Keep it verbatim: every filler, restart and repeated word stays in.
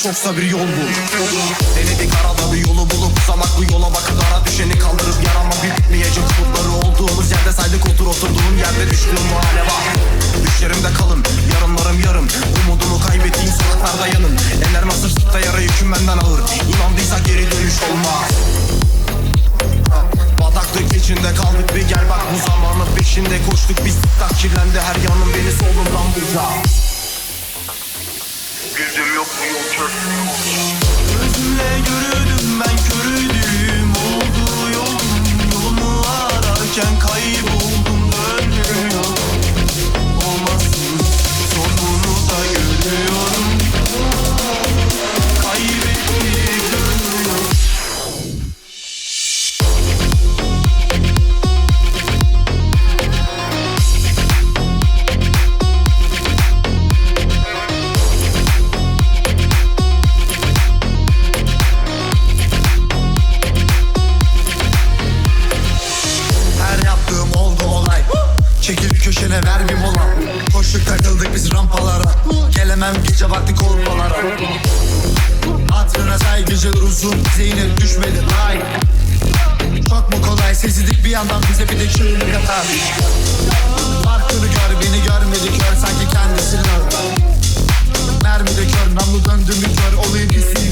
çoksa bir yol bul. Denedik arada bir yolu bulup uzamak bu yola bakıp ara düşeni kaldırıp yarama bitmeyecek umutları olduğumuz yerde saydık otur oturduğum yerde düştüğüm bu hale bak. Düşlerimde kalın yarınlarım yarım, umudumu kaybettiğim sokaklarda yanım. Eller nasır sırtta yara yüküm benden ağır, İnandıysa geri dönüş olmaz. Bataklık içinde kaldık bir gel bak, bu zamanın peşinde koştuk biz, tak kirlendi her yanım beni solumdan bulca. Gözüm yok mu yol kör? Gözümle görürdüm ben körüydüm, oldu yolum, yolumu ararken kayboldum, dönmüyor. Olmasın sonunu da görüyorum, kaybettik dönmüyor. Çekil köşene ver bir mola. Koştuk takıldık biz rampalara, gelemem gece vakti kolpalara. Hatırına saygıca uzun Zeynep düşmedi ay. Çok mu kolay sezildik bir yandan bize bir de çığlık atar. Farkını gör beni görmedi kör sanki kendisini. Mermi de kör namlu döndü mü kör olayım hissi